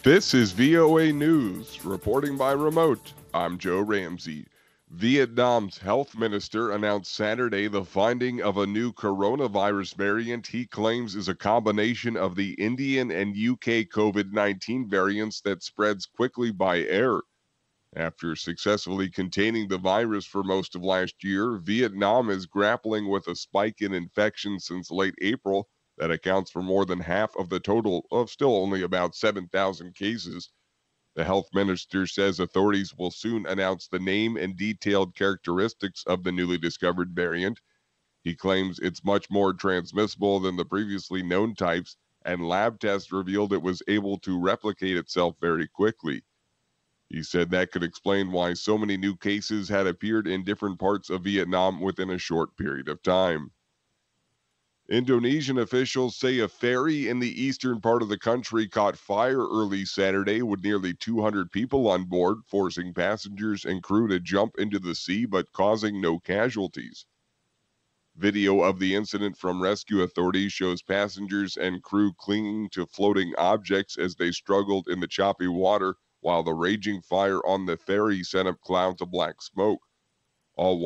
This is VOA News, reporting by remote. I'm Joe Ramsey. Vietnam's health minister announced Saturday the finding of a new coronavirus variant he claims is a combination of the Indian and UK COVID 19 variants that spreads quickly by air. After successfully containing the virus for most of last year, Vietnam is grappling with a spike in infections since late April that accounts for more than half of the total of still only about 7,000 cases. The health minister says authorities will soon announce the name and detailed characteristics of the newly discovered variant. He claims it's much more transmissible than the previously known types, and lab tests revealed it was able to replicate itself very quickly. He said that could explain why so many new cases had appeared in different parts of Vietnam within a short period of time. Indonesian officials say a ferry in the eastern part of the country caught fire early Saturday with nearly 200 people on board, forcing passengers and crew to jump into the sea but causing no casualties. Video of the incident from rescue authorities shows passengers and crew clinging to floating objects as they struggled in the choppy water, while the raging fire on the ferry sent up clouds of black smoke. All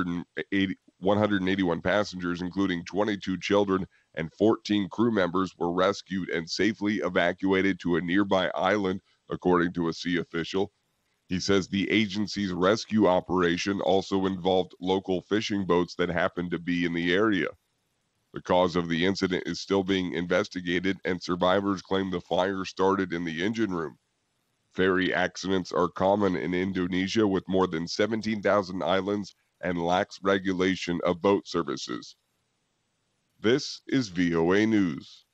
181 passengers, including 22 children and 14 crew members, were rescued and safely evacuated to a nearby island, according to a sea official. He says the agency's rescue operation also involved local fishing boats that happened to be in the area. The cause of the incident is still being investigated, and survivors claim the fire started in the engine room. Ferry accidents are common in Indonesia, with more than 17,000 islands and lax regulation of boat services. This is VOA News.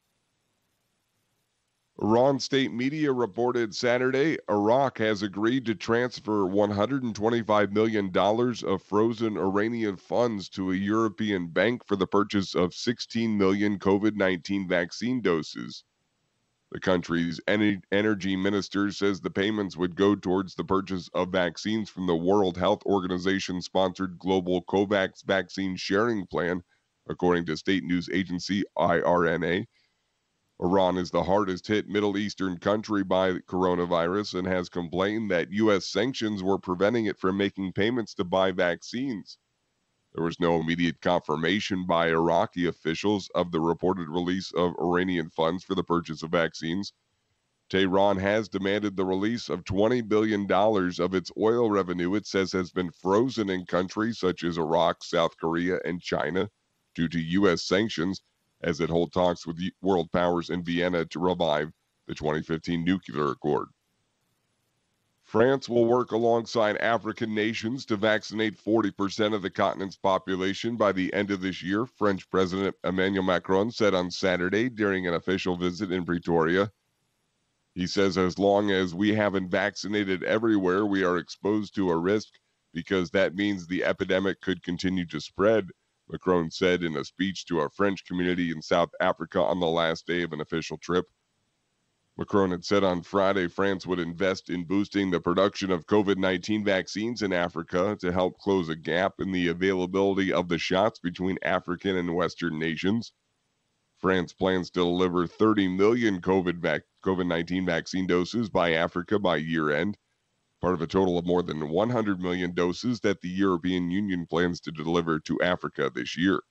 Iran state media reported Saturday Iraq has agreed to transfer $125 million of frozen Iranian funds to a European bank for the purchase of 16 million COVID-19 vaccine doses. The country's energy minister says the payments would go towards the purchase of vaccines from the World Health Organization-sponsored Global COVAX Vaccine Sharing Plan, according to state news agency IRNA. Iran is the hardest-hit Middle Eastern country by coronavirus and has complained that U.S. sanctions were preventing it from making payments to buy vaccines. There was no immediate confirmation by Iraqi officials of the reported release of Iranian funds for the purchase of vaccines. Tehran has demanded the release of $20 billion of its oil revenue it says has been frozen in countries such as Iraq, South Korea, and China due to U.S. sanctions, as it holds talks with world powers in Vienna to revive the 2015 nuclear accord. France will work alongside African nations to vaccinate 40% of the continent's population by the end of this year, French President Emmanuel Macron said on Saturday during an official visit in Pretoria. He says as long as we haven't vaccinated everywhere, we are exposed to a risk because that means the epidemic could continue to spread, Macron said in a speech to a French community in South Africa on the last day of an official trip. Macron had said on Friday France would invest in boosting the production of COVID-19 vaccines in Africa to help close a gap in the availability of the shots between African and Western nations. France plans to deliver 30 million COVID-19 vaccine doses by Africa by year end, part of a total of more than 100 million doses that the European Union plans to deliver to Africa this year.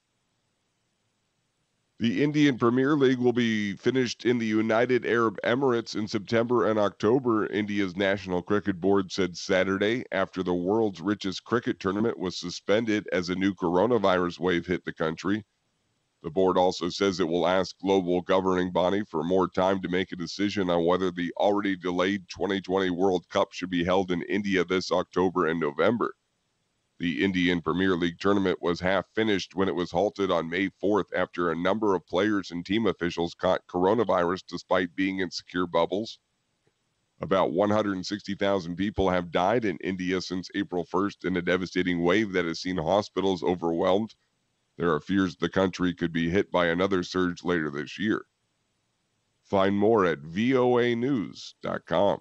The Indian Premier League will be finished in the United Arab Emirates in September and October, India's National Cricket Board said Saturday, after the world's richest cricket tournament was suspended as a new coronavirus wave hit the country. The board also says it will ask global governing body for more time to make a decision on whether the already delayed 2020 World Cup should be held in India this October and November. The Indian Premier League tournament was half finished when it was halted on May 4th after a number of players and team officials caught coronavirus despite being in secure bubbles. About 160,000 people have died in India since April 1st in a devastating wave that has seen hospitals overwhelmed. There are fears the country could be hit by another surge later this year. Find more at voanews.com.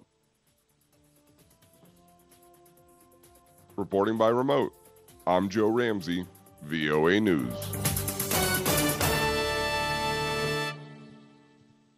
Reporting by remote, I'm Joe Ramsey, VOA News.